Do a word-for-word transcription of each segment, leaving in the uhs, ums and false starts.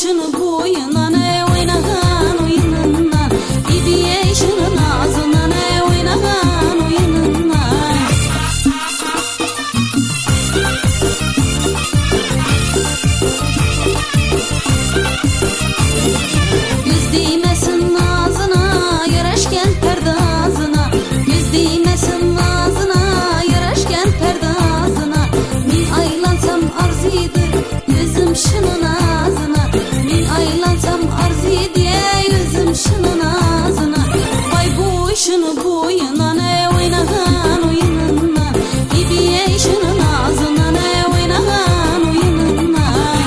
başını boyuna ne oynagan oyunundan, İbiye işinin ağzına ne oynagan oyunundan. Göz değmesin ağzına, yaraşken perdazına. Göz değmesin ağzına, yaraşken perdazına. Min aylansam arzıdır yüzüm şının ağzına. Min aylansam arzı diye yüzüm şının ağzına. Vay bu işini boyuna ne oynagan oyunundan, İbiye işinin ağzına ne oynagan oyunundan.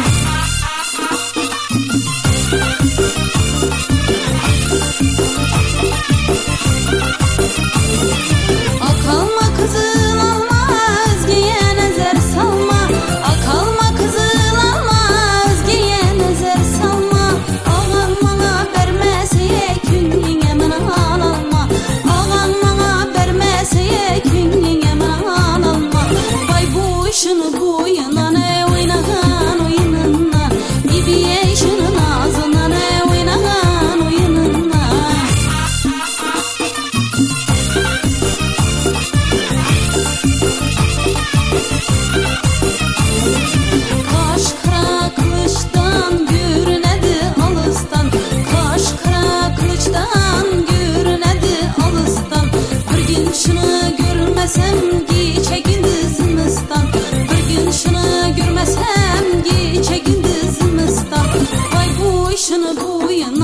Akalma kızıl alma, özgeye nezer salma. Akalma kızıl alma, özgeye nezer salma. Ağam bana vermeseye künlüğün emin al alma. Ağam bana vermeseye künlüğün emin al alma. Vay bu işini boyuna ne oynagan oyunundan, İbiye işinin ağzına ne oynagan oyunundan. Kaş kara kılıçtan görünedi alıstan. Kaş kara kılıçtan görünedi alıstan. Bir gün şunu görmesem geçegin dizimizden. Bir gün şunu görmesem geçegin dizimizden. Vay bu işini boyuna